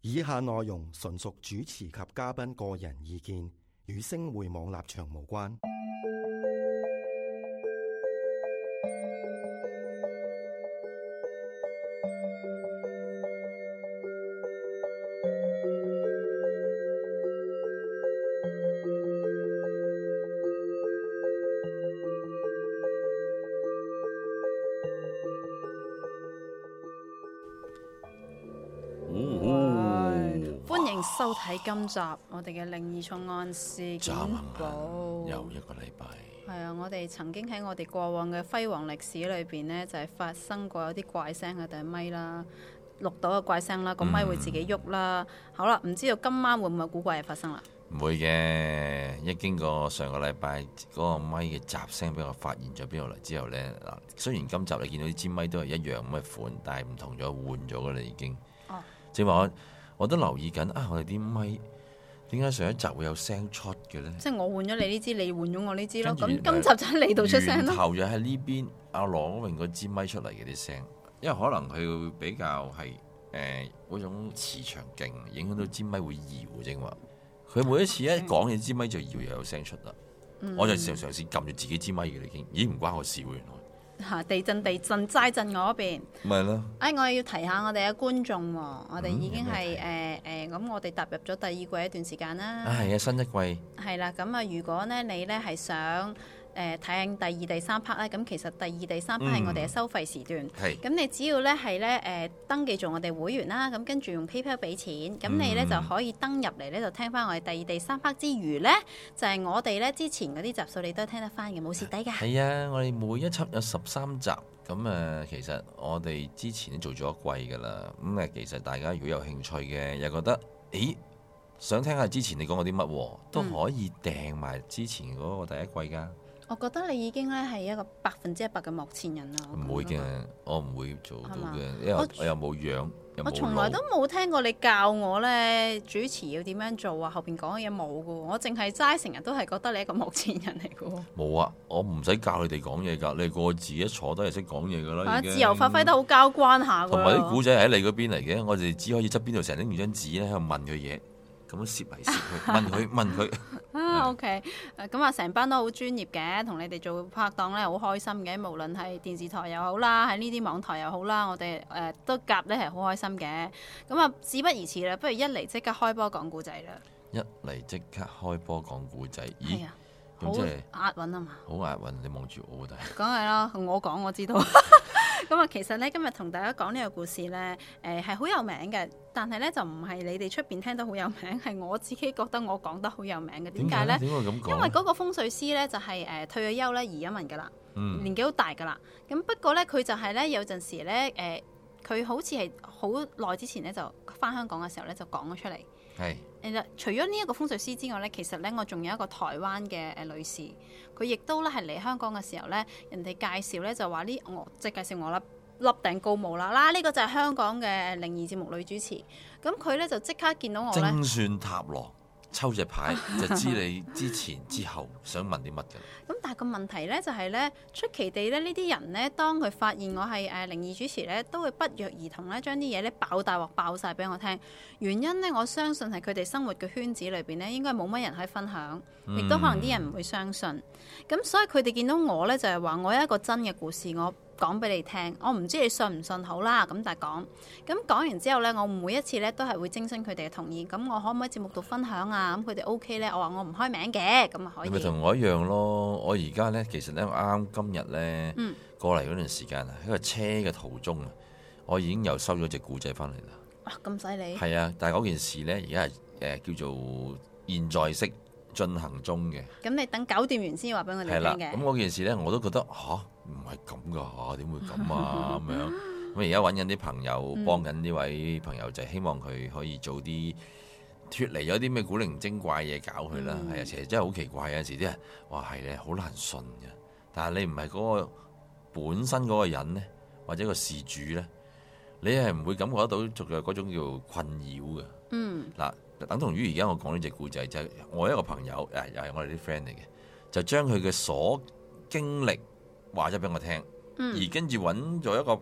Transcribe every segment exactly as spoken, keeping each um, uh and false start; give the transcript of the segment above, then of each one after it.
以下內容純屬主持及嘉賓個人意見，與星匯網立場無關。 收睇今集我哋嘅靈異重案事件簿， 又一個禮拜。 係啊，我哋曾經喺我哋過往嘅輝煌歷史裏邊呢，就係、是、發生過有啲怪聲喺對咪啦，錄到嘅怪聲啦，個咪會自己喐啦。嗯、好啦，唔知道今晚會唔會有古怪嘢發生啦？ 唔會嘅，一經過上個禮拜嗰個咪嘅雜聲俾我發現咗邊度嚟之後呢，嗱，雖然今集你見到啲支咪都係一樣咁嘅款，但係唔同咗，換咗噶啦已經。哦，即係話我。我都留意緊啊！我哋啲咪點解上一集會有聲出嘅咧？ 即係我換咗你呢支，你換咗我呢支咯。咁今集就喺你度出聲咯。 頭就喺呢邊阿羅榮嗰支咪出嚟嘅啲聲，因為可能佢會比較係誒嗰種磁場勁，影響到支咪會搖正話。佢每一次一講嘢支咪就搖，又有聲出啦。嗯、我就嘗嘗試撳住自己支咪嘅，已經已經唔關我事喎，原來。 嚇！地震地震齋震我嗰邊， 咪咯。 哎，我要提下我哋嘅觀眾喎，我哋已經係誒誒咁，我哋踏入咗第二季一段時間啦。 啊，係啊，新一季。係啦，咁啊，如果咧你咧係想誒睇緊第二、第三 part 咧，咁其實第二、第三 part 係我哋嘅收費時段。係、嗯。咁你只要咧係咧誒登記做我哋會員啦，咁跟住用 PayPal 俾錢，咁你咧就可以登入嚟咧就聽翻我哋第二、第三 part 之餘咧，就係、是、我哋咧之前嗰啲集數你都聽得翻嘅，冇蝕底㗎。係啊，我哋每一輯有十三集，咁誒其實我哋之前都做咗一季㗎啦。咁誒其實大家如果有興趣嘅，又覺得誒想聽下之前你講過啲乜，都可以訂埋之前嗰個第一季㗎。 我覺得你已經咧係一個百分之一百嘅幕前人啦。 唔會嘅，我唔會做到嘅，因為我，我又冇樣，又冇腦。 我從來都冇聽過你教我咧主持要點樣做啊，後邊講嘅嘢冇嘅喎，我淨係齋成日都係覺得你係一個幕前人嚟嘅喎。冇啊，我唔使教你哋講嘢㗎，你個自己坐低係識講嘢㗎啦。 啊，自由發揮得好交關下㗎。 同埋啲古仔喺你嗰邊嚟嘅，我哋只可以側邊度成日拎住張紙咧喺度問佢嘢。咁樣攝嚟攝去，問佢問佢啊 OK，咁啊成班都好專業嘅，同你哋做拍檔咧好開心嘅，無論係電視台又好啦，喺呢啲網台又好啦，我哋誒、呃、都夾咧係好開心嘅。咁啊事不宜遲啦，不如一嚟即刻開波講故仔啦。 一嚟即刻開波講故仔，咦？ 好押韻啊嘛！ 好押韻，你望住我，但係梗係啦，我講我知道。咁啊，其實咧今日同大家講呢個故事咧，誒係好有名嘅，但係咧就唔係你哋出邊聽得好有名，係我自己覺得我講得好有名嘅。點解咧？ 點解咁講？ 因為嗰個風水師咧就係、是、誒、呃、退咗休咧移咗民噶啦，嗯、年紀好大噶啦。咁不過咧佢就係咧有陣時咧誒，佢、呃、好似係好耐之前咧就翻香港嘅時候咧就講咗出嚟。係，誒除咗呢一個風水師之外咧，其實咧我仲有一個台灣嘅誒女士，佢亦都咧係嚟香港嘅時候咧，人哋介紹咧就話呢，我即係介紹我啦，笠頂高帽啦，啦、這、呢個就係香港嘅靈異節目女主持，咁佢咧就即刻見到我咧， 精算塔羅。抽隻牌就知你之前之後想問啲乜嘅。 咁但係個問題咧就係咧，出奇地咧呢啲人咧，當佢發現我係誒靈異主持咧，都會不約而同咧將啲嘢咧爆大鑊爆晒俾我聽。原因咧，我相信係佢哋生活嘅圈子裏邊咧，應該冇乜人可以分享，亦都可能啲人唔會相信。咁、嗯、所以佢哋見到我咧就係話我有一個真嘅故事，我講俾你聽，我唔知你信唔信好啦，咁但係講，咁講完之後呢，我每一次呢都係會徵詢佢哋嘅同意，咁我可唔可以節目度分享啊？咁佢哋 O K 呢，我話我唔開名嘅，咁啊可以。 咪同我一樣咯，我而家呢，其實呢，啱啱今日呢，嗯、過嚟嗰段時間啊，喺個車嘅途中啊，我已經又收咗隻古仔翻嚟啦。 哇，咁犀利！係啊，但係嗰件事呢，而家係誒叫做現在式進行中嘅。 咁你等搞掂完先話俾我哋聽嘅。 咁嗰件事呢，我都覺得吓，唔係咁噶嚇，點會咁啊咁樣？咁而家揾緊啲朋友，幫緊呢位朋友，就係希望佢可以早啲脫離咗啲咩古靈精怪嘢搞佢啦。係、嗯、啊，其實真係好奇怪，有陣時啲人話係咧，好難信嘅。但係你唔係嗰個本身嗰個人咧，或者個事主咧，你係唔會感覺得到仲有嗰種叫困擾嘅。嗯，嗱，等同於而家我講呢隻故仔，就係、是、我一個朋友，誒又係我哋啲 friend 嚟嘅，就將佢嘅所經歷話咗俾我聽，嗯、而跟住揾咗一個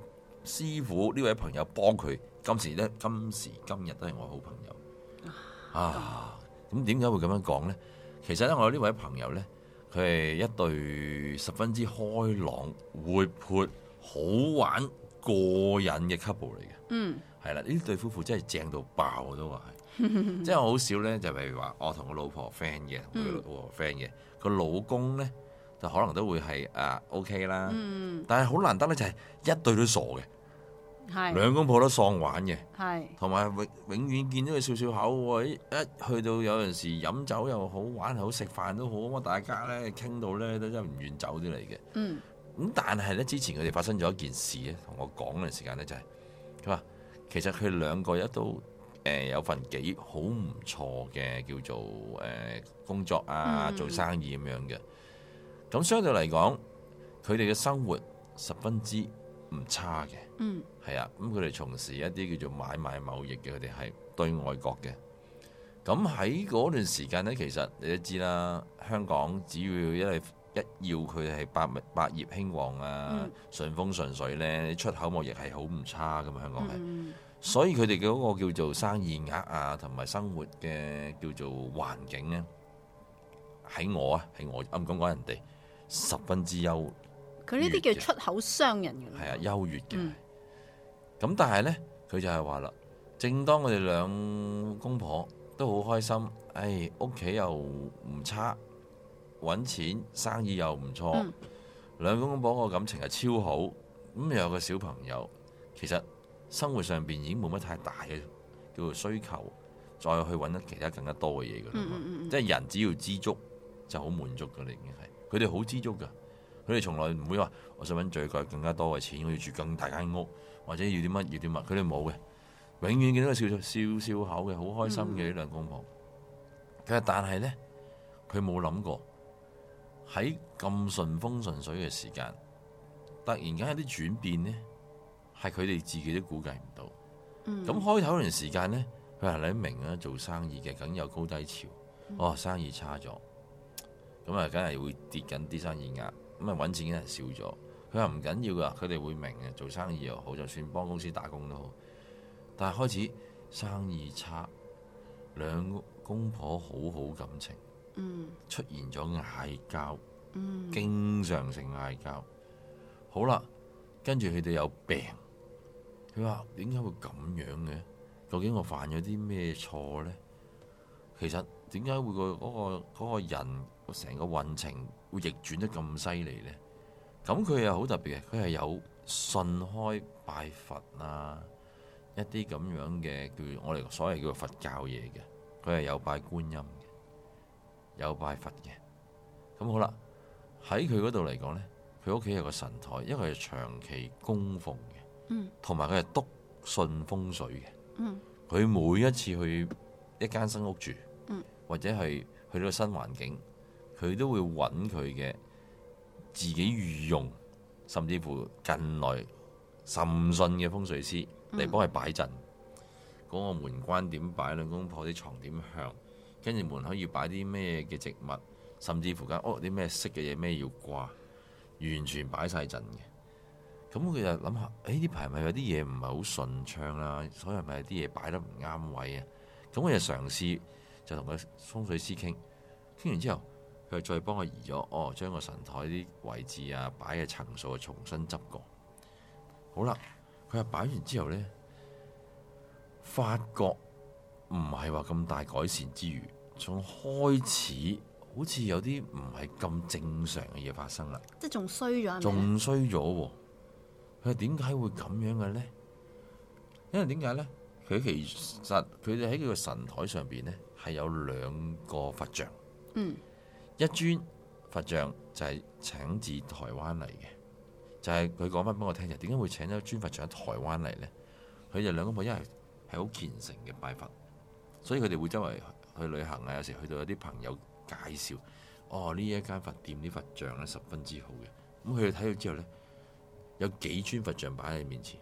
師傅呢位朋友幫佢，今時咧今時今日都係我好朋友啊！咁點解會咁樣講呢？其實咧，我呢位朋友呢，佢係一對十分之開朗、活潑、好玩、過癮嘅 couple 嚟嘅。 嗯， 係啦，呢對夫婦真係正到爆，我都話係。即係我好少呢，就譬如話我同我老婆 friend 嘅，同佢老婆 friend 嘅，個老公呢，就可能都會係啊 OK 啦。 嗯， 但係好難得呢，就係一對都傻嘅。 係兩公婆都喪玩嘅， 係同埋永永遠見到佢笑笑口喎，一去到有陣時飲酒又好，玩好，食飯都好，咁大家咧傾到咧都真係唔願走啲嚟嘅。 嗯， 咁但係咧之前佢哋發生咗一件事咧，同我講嘅時間咧就係佢話其實佢兩個一都誒、呃、有份幾好唔錯嘅叫做誒、呃、工作啊，做生意咁樣嘅。咁相對嚟講，佢哋嘅生活十分之唔差嘅。 嗯， 係啊，咁佢哋從事一啲叫做買賣貿易嘅，佢哋係對外國嘅。咁喺嗰段時間呢，其實你都知啦，香港只要因為一要佢係百百業興旺啊， 嗯、 順風順水呢，出口貿易係好唔差噶嘛，香港係。 嗯、 所以佢哋嘅嗰個叫做生意額啊，同埋生活嘅叫做環境呢，喺我啊，喺我啱講講人哋十分之優。 佢呢啲叫出口商人嘅。 係啊，優越嘅。 嗯咁但係呢，佢就係話啦，正當我哋兩公婆都好開心，誒屋企又唔差，揾錢生意又唔錯，嗯、兩公婆個感情係超好，咁又有個小朋友，其實生活上邊已經冇乜太大嘅叫做需求，再去揾得其他更加多嘅嘢㗎啦嘛，嗯嗯嗯、即係人只要知足就好滿足㗎啦，已經係，佢哋好知足㗎，佢哋從來唔會話我想揾最貴更加多嘅錢，我要住更大間屋。或者要啲乜要啲乜，佢哋冇嘅，永遠見到佢笑笑笑口嘅，好開心嘅呢兩公婆。佢話、嗯、但係咧，佢冇諗過喺咁順風順水嘅時間，突然間有啲轉變咧，係佢哋自己都估計唔到。咁、嗯、開頭嗰段時間咧，佢話你明啊，做生意嘅梗有高低潮。嗯、哦，生意差咗，咁啊，梗係會跌緊啲生意額，咁啊揾錢梗係少咗。佢話唔緊要噶，佢哋會明嘅，做生意又好，就算幫公司打工都好。但係開始生意差，兩公婆好好感情，嗯、出現咗嗌交，嗯、經常性嗌交。好啦，跟住佢哋有病。佢話點解會咁樣嘅？究竟我犯咗啲咩錯呢？其實點解會、嗰個嗰、嗰個嗰個人成個運程會逆轉得咁犀利呢？咁佢又好特別嘅，佢係有信開拜佛啊，一啲咁樣嘅叫我哋所謂叫做佛教嘢嘅，佢係有拜觀音嘅，有拜佛嘅。咁好啦，喺佢嗰度嚟講呢，佢屋企有個神台，因為係長期供奉嘅，同埋佢係篤信風水嘅。佢、嗯、每一次去一間新屋住，嗯、或者係去到新環境，佢都會揾佢嘅自己御用，甚至乎近來甚信嘅風水師嚟幫佢擺陣。嗰、嗯、個門關點擺，兩公婆啲床點向，跟住門口要擺啲咩嘅植物，甚至乎間屋啲咩色嘅嘢咩要掛，完全擺晒陣嘅。咁佢就諗下，誒呢排咪有啲嘢唔係好順暢啦，所以咪有啲嘢擺得唔啱位啊。咁我就嘗試就同個風水師傾，傾完之後，佢再幫我移咗，哦，將個神台啲位置啊、擺嘅層數啊重新執過。好啦，佢話擺完之後咧，發覺唔係話咁大改善之餘，仲開始好似有啲唔係咁正常嘅嘢發生啦。 即係仲衰咗， 仲衰咗喎。佢話點解會咁樣嘅咧？因為點解咧？佢其實佢哋喺佢個神台上邊咧係有兩個佛像。嗯。一尊佛像就係請自台灣嚟嘅，就係佢講翻俾我聽，就點解會請咗尊佛像喺台灣嚟呢？佢哋兩公婆因為係好虔誠嘅拜佛，所以佢哋會周圍去旅行啊，有時去到有啲朋友介紹，哦呢一間佛店啲佛像咧十分之好嘅，咁佢哋睇到之後呢，有幾尊佛像擺喺你面前，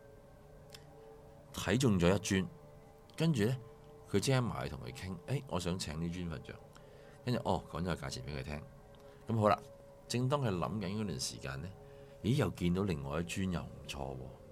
睇中咗一尊，跟住呢，佢即刻埋去同佢傾，誒、哎、我想請呢尊佛像。跟住哦，講咗個價錢俾佢聽，咁好啦。正當佢諗緊嗰段時間呢，咦又見到另外一尊又唔錯喎，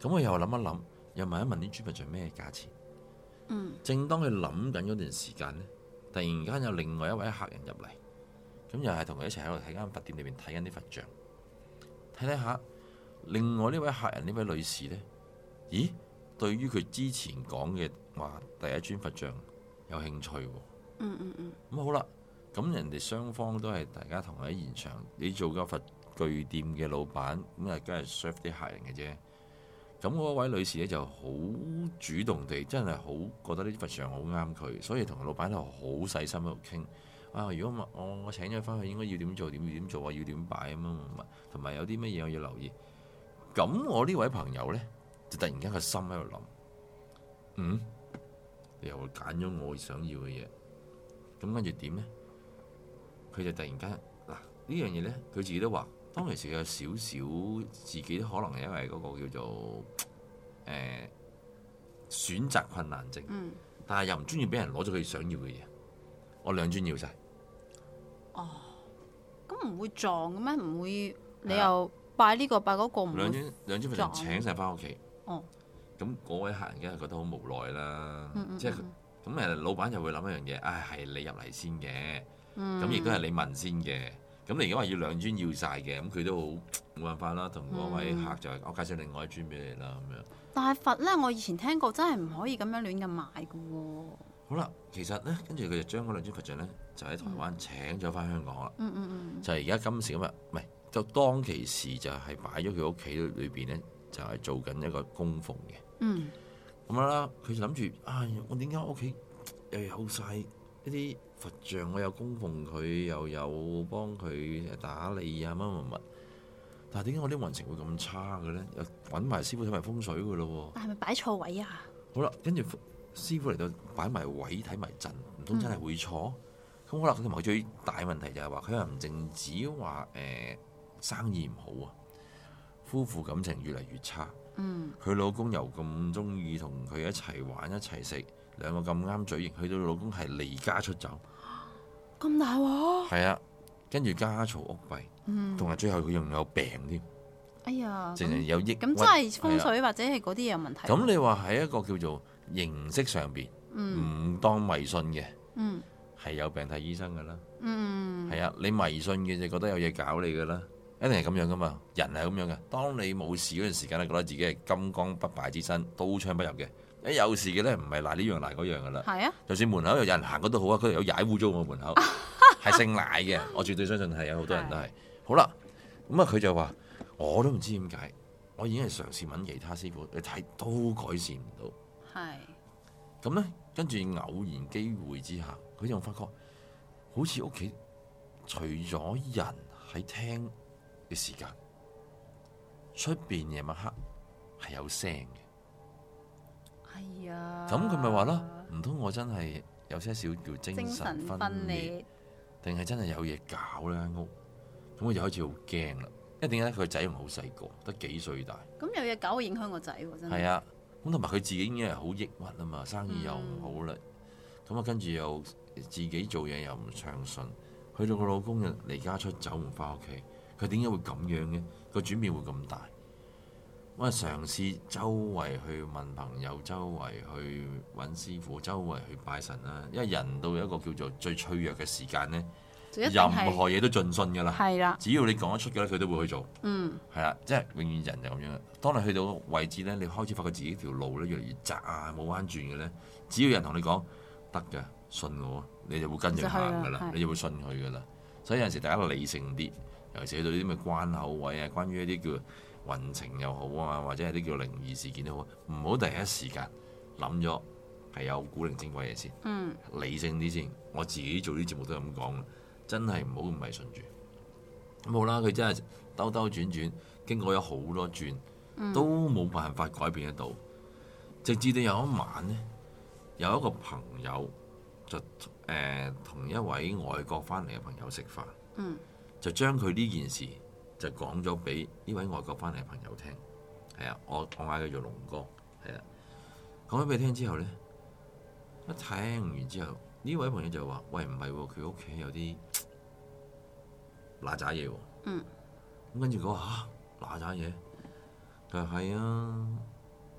咁我又諗一諗，又問一問啲尊佛像咩價錢。 嗯， 正當佢諗緊嗰段時間咧，突然間有另外一位客人入嚟，咁又係同佢一齊喺度睇間佛店裏邊睇緊啲佛像，睇睇下。另外呢位客人呢位女士呢，咦？對於佢之前講嘅話第一尊佛像有興趣喎。 嗯嗯嗯。 咁好啦，咁人哋雙方都係大家同喺現場，你做個佛具店嘅老闆，咁啊梗係 serve 啲客人嘅啫。咁嗰位女士咧就好主動地，真係好覺得呢啲佛像好啱佢，所以同老闆喺度好細心喺度傾。啊，如果我我我請咗翻去，應該要點做？點點做啊？要點擺咁啊？同埋有啲乜嘢我要留意。咁我呢位朋友咧，就突然間個心喺度諗，嗯，你又會揀咗我想要嘅嘢，咁跟住點咧？佢就突然間嗱呢樣嘢咧，佢自己都話，當其時有少少自己都可能因為嗰個叫做誒、呃、選擇困難症， 嗯、 但係又唔中意俾人攞咗佢想要嘅嘢，我兩尊要晒。 哦，咁唔會撞嘅咩？唔會，你又拜呢個拜嗰個唔會兩尊兩尊佛像請晒翻屋企。 哦， 咁嗰位客人梗係覺得好無奈啦， 嗯嗯即係咁誒，老闆就會諗一樣嘢，唉，係你入嚟先嘅，咁亦嗯都係你問先嘅，咁你而家話要兩尊要晒嘅，咁佢都好冇辦法啦，同嗰位客就係、我介紹另外一尊俾你啦，咁樣。 但係佛咧，我以前聽過真係唔可以咁樣亂咁買嘅喎。 好啦，其實咧，跟住佢就將嗰兩尊佛像咧，就喺台灣請咗翻香港啦。 嗯嗯嗯。 就係而家今時今日，唔係就當其時就係擺咗佢屋企裏邊咧，就係、是、做緊一個供奉嘅。 嗯。 咁樣啦，佢就諗住，啊，我點解屋企又有晒一啲佛像，我有供奉佢，又有幫佢打理啊，乜乜乜。但係點解我啲運程會咁差嘅咧？又揾埋師傅睇埋風水嘅咯喎。 但係咪擺錯位啊？ 好啦，跟住師傅嚟到擺埋位睇埋陣，唔通真係會錯？咁、嗯、好啦，佢同埋最大問題就係話，佢又唔淨止話誒生意唔好啊，夫婦感情越嚟越差。 嗯， 佢老公又咁中意同佢一齊玩一齊食，兩個咁啱嘴型，去到老公係離家出走， 咁大鑊？ 係啊，跟住家嘈屋閉，同埋、嗯、最後佢仲有病添， 哎呀， 淨係有抑鬱， 咁真係風水或者係嗰啲有問題。 咁你話喺一個叫做形式上邊，唔、嗯、當迷信嘅，係、嗯、有病睇醫生噶啦，係、嗯、啊，你迷信嘅就覺得有嘢搞你噶啦。一定係咁樣噶嘛，人係咁樣嘅。當你冇事嗰陣時間咧，覺得自己係金剛不敗之身，刀槍不入嘅。一有事嘅咧，唔係賴呢樣賴嗰樣噶啦。係啊，就算門口有人行嗰度好啊，佢有踩污糟我門口，係姓賴嘅。我絕對相信係有好多人都係。好啦，咁啊佢就話，我都唔知點解，我已經係嘗試揾其他師傅，你睇都改善唔到。係。咁咧，跟住偶然機會之下，佢就發覺好似屋企除咗人喺廳嘅時間，出邊夜晚黑係有聲嘅。係啊，咁佢咪話咯，唔通我真係有些少叫精神分裂，定係真係有嘢搞呢間屋？咁我就開始好驚啦。因為點解咧？佢個仔仲好細個，得幾歲大。咁有嘢搞會影響個仔喎，真係。係啊，咁同埋佢自己已經係好抑鬱啊嘛，生意又唔好啦。咁啊、嗯，跟住又自己做嘢又唔暢順，去到個老公就離家出走唔翻屋企。佢點解會咁樣嘅？個轉變會咁大？我係嘗試周圍去問朋友，周圍去揾師傅，周圍去拜神啦。因為人到一個叫做最脆弱嘅時間呢，任何嘢都盡信㗎啦。係啦，只要你講得出嘅咧，佢都會去做。嗯，係啦，即係永遠人就咁樣。當你去到位置咧，你開始發覺自己條路咧越嚟越窄啊，冇彎轉嘅咧，只要有人同你講得㗎，信我，你就會跟住行㗎啦，你就會信佢㗎啦。所以有陣時大家理性啲。尤其是去到啲咩關口位啊，關於一啲叫運程又好啊，或者係啲叫靈異事件都好，唔好第一時間諗咗係有古靈精怪嘢先。嗯，理性啲先。我自己做啲節目都係咁講，真係唔好咁迷信住。咁好啦，佢真係兜兜轉轉，經過咗好多轉，都冇辦法改變得到。直至到有一晚呢，有一個朋友就誒同、呃、一位外國翻嚟嘅朋友食飯。嗯。就將佢呢件事就講咗俾呢位外國翻嚟嘅朋友聽，係啊，我我嗌佢做龍哥，係啊，講咗俾佢聽之後咧，一聽完之後，呢位朋友就話：喂，唔係喎，佢屋企有啲嗱喳嘢喎。嗯。咁跟住佢話嚇嗱喳嘢，佢話係啊，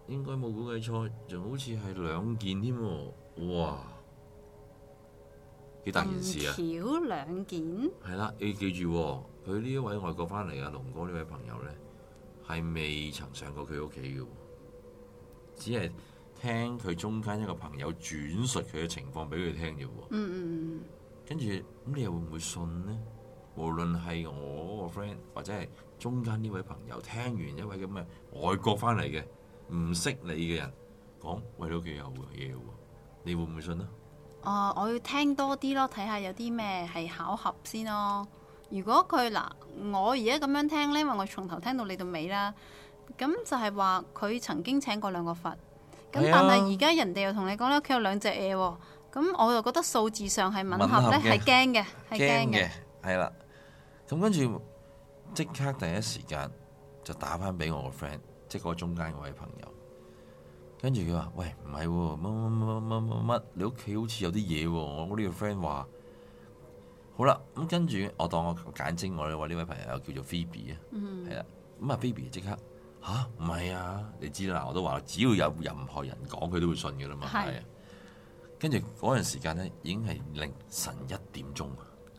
應該冇估計錯，仲好似係兩件添喎，哇！幾大件事啊！ 橋兩件。 係啦，你記住喎，佢呢一位外國翻嚟嘅龍哥呢位朋友呢，係未曾上過佢屋企嘅喎，只係聽佢中間一個朋友轉述佢嘅情況俾佢聽啫喎。 嗯嗯嗯。 跟住咁，你又會唔會信呢？無論係我嗰個 friend 或者係中間呢位朋友聽完一位咁嘅外國翻嚟嘅唔識你嘅人講，喂，你屋企有嘢喎，你會唔會信呢？ 哦，我要聽多啲咯，睇下有啲咩係巧合先咯。如果佢嗱，我而家咁樣聽呢，因為我從頭聽到你到尾啦，咁就係話佢曾經請過兩個佛，咁但係而家人哋又同你講咧，屋企有兩隻嘢喎，咁我就覺得數字上係吻合呢，係驚嘅，係驚嘅， 係啦。咁跟住即刻第一時間就打翻俾我個 friend，即係嗰中間嗰位朋友。跟住佢話：喂，唔係喎，乜乜乜乜乜乜，你屋企好似有啲嘢喎。我呢個 friend 話：好啦，咁跟住我當我簡稱我呢位呢位朋友叫做 Phoebe 啊，係啦。咁啊 Phoebe 即刻吓，唔係啊，你知啦，我都話只要有任何人講，佢都會信嘅啦嘛。係。跟住嗰陣時間咧，已經係凌晨一點鐘啊。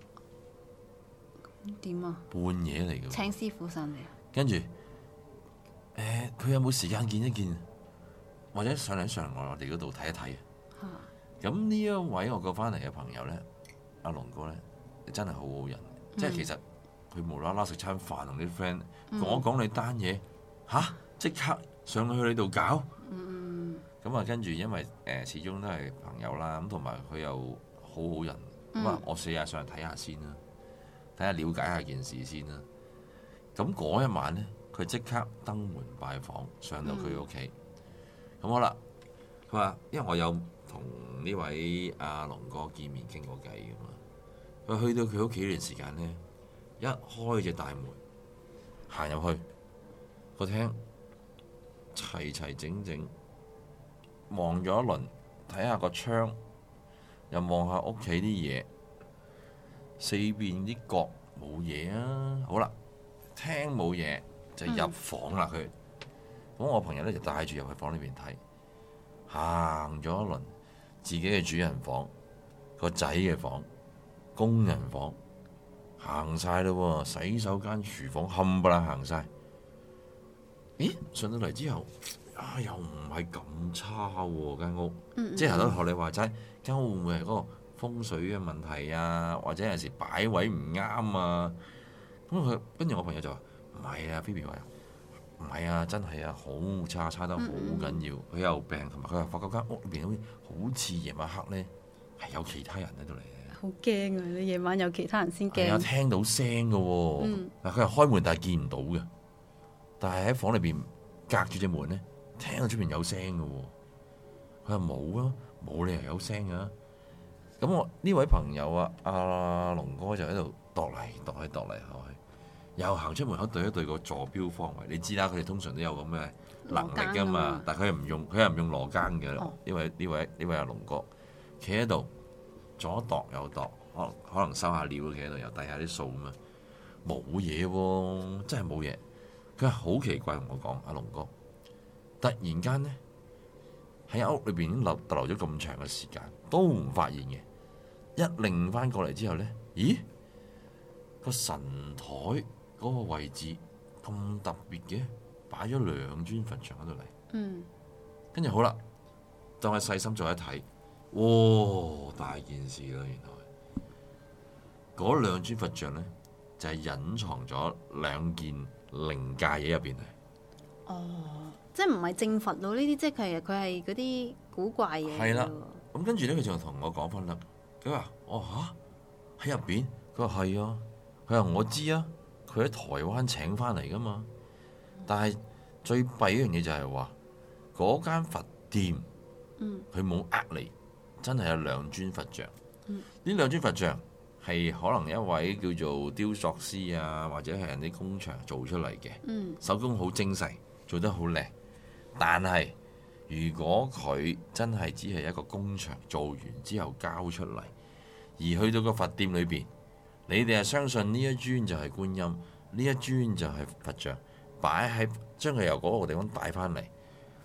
點啊？ 半夜嚟嘅。請師傅上嚟。跟住誒，佢有冇時間見一見？或者上嚟上我哋嗰度睇一睇啊！咁呢一位我過翻嚟嘅朋友咧，阿龍哥咧，真係好好人。嗯、即係其實佢無啦啦食餐飯同啲 friend 同我講你單嘢吓，即刻上去你度搞。咁啊、嗯，跟住因為誒、呃、始終都係朋友啦，咁同埋佢又好好人，咁啊、嗯，我試下上嚟睇下先啦，睇下了解下件事先啦。咁嗰一晚咧，佢即刻登門拜訪，上到佢屋企。嗯咁好啦，佢話因為我有同呢位阿龍哥見面傾過偈㗎嘛，佢去到佢屋企呢段時間咧，一開隻大門行入去個廳，齊齊整整望咗一輪，睇下個窗，又望下屋企啲嘢，四邊啲角冇嘢啊。好啦，廳冇嘢就入房啦佢。咁我朋友咧就帶住入去房裏邊睇，行咗一輪，自己嘅主人房、個仔嘅房、工人房，行晒咯，洗手間、廚房冚唪唥行晒。咦？上到嚟之後，啊又唔係咁差喎間屋，嗯嗯即係頭先學你話齋，間屋會唔會係嗰個風水嘅問題啊？或者有時擺位唔啱啊？咁佢跟住我朋友就話：唔係啊 Phoebe 話。唔係啊，真係啊，好差，差得好緊要。佢、嗯、有病，同埋佢話發覺間屋裏邊好似好似夜晚黑咧係有其他人喺度嚟嘅。好驚啊！你夜晚有其他人先驚。係啊，聽到聲嘅喎。嗯。嗱，佢係開門，但係見唔到嘅。但係喺房裏邊隔住隻門咧，聽到出邊有聲嘅喎。佢話冇啊，冇理由有聲啊。咁我呢位朋友啊，阿龍哥就喺度踱嚟踱去，踱嚟踱去。又行出門口對一對個坐標方位，你知啦，佢哋通常都有咁嘅能力噶嘛。但係佢又唔用，佢又唔用羅庚嘅。呢位呢位呢位阿龍哥，企喺度左度右度，可能可能收下料，企喺度又遞下啲數咁啊，冇嘢喎，真係冇嘢。佢係好奇怪，同我講阿龍哥，突然間咧喺屋裏邊已經留逗留咗咁長嘅時間，都唔發現嘅。一擰翻過嚟之後咧，咦，個神台嗰個位置咁特別嘅，擺咗兩尊佛像喺度嚟。嗯，跟住好啦，當係細心再一睇，哇，大件事啦！原來嗰兩尊佛像咧就係、是、隱藏咗兩件靈界嘢入邊嚟。 哦，即係唔係正佛咯？呢啲即係佢係嗰啲古怪嘢。係啦， 咁跟住咧，佢就同我講翻啦。佢話：哦吓，喺入邊？佢話係啊。佢話我知啊。佢喺台灣請翻嚟噶嘛，但係最弊一樣嘢就係話嗰間佛店，佢冇呃你，真係有兩尊佛像。呢、嗯、兩尊佛像係可能一位叫做雕塑師啊，或者係人啲工場做出嚟嘅，嗯、手工好精細，做得好靚。但係如果佢真係只係一個工場做完之後交出嚟，而去到個佛店裏邊，你哋係相信呢一尊就係觀音，呢一尊就係佛像，擺喺將佢由嗰個地方帶翻嚟，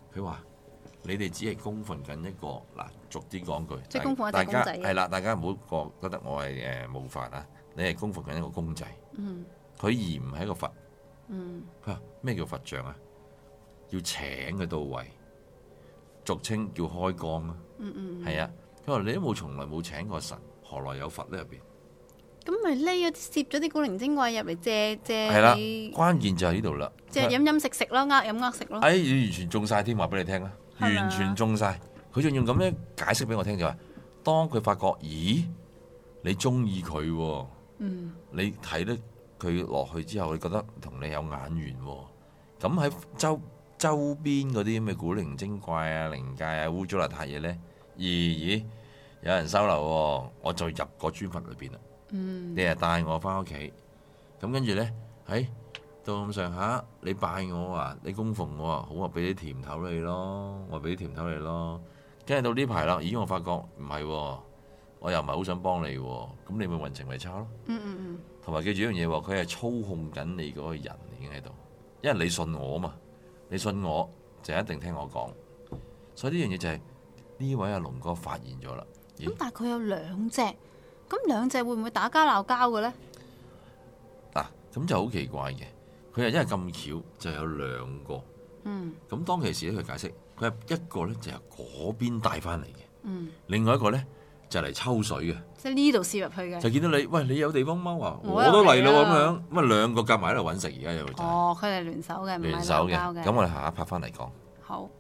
佢話你哋只係供奉緊一個嗱，俗啲講句， 即係供奉一隻大家公仔係啦，大家唔好覺覺得我係誒冒犯啊，你係供奉緊一個公仔， 嗯佢而唔係一個佛。 嗯佢話咩叫佛像啊？要請佢到位，俗稱叫開光啊。 嗯嗯， 係啊，佢話你都冇從來冇請過神，何來有佛咧入邊？ 咁咪匿咗攝咗啲古靈精怪入嚟借借係啦， 你關鍵就係呢度啦。 借飲飲食食咯，呃飲呃食咯。 哎，你完全中晒添，話俾你聽啦， 係咪啊完全中晒。佢仲用咁樣解釋俾我聽就話，當佢發覺，咦，你中意佢喎， 嗯你睇得佢落去之後，你覺得同你有眼緣喎，咁喺周周邊嗰啲咁嘅古靈精怪啊、靈界啊、污糟邋遢嘢咧，咦咦，有人收留喎，我就入個磚佛裏邊啦。 嗯你係帶我翻屋企，咁跟住咧，喺到咁上下，你拜我啊，你供奉我啊，好啊，俾啲甜頭你咯，我俾啲甜頭你咯。跟住到呢排啦，咦，我發覺唔係喎，我又唔係好想幫你喎，咁你咪運程咪差咯。 嗯嗯嗯， 同埋記住一樣嘢喎，佢係操控緊你嗰個人已經喺度，因為你信我啊嘛，你信我就一定聽我講，所以呢樣嘢就係、呢位阿龍哥發現咗啦。 咁但係佢有兩隻，咁兩隻會唔會打交鬧交嘅咧？ 嗱，咁就好奇怪嘅，佢係因為咁巧就有兩個。 嗯咁當其時咧，佢解釋佢係一個咧就係嗰邊帶翻嚟嘅， 嗯， 另外一個咧就嚟抽水嘅， 即係呢度攝入去嘅。 就見到你，喂，你有地方踎啊， 我我都嚟咯又嚟咁樣啦， 咁啊兩個夾埋喺度揾食，而家又就係哦，佢哋聯手嘅，唔係聯手嘅。 鬧交嘅。 咁我哋下一 part 翻嚟講。 好。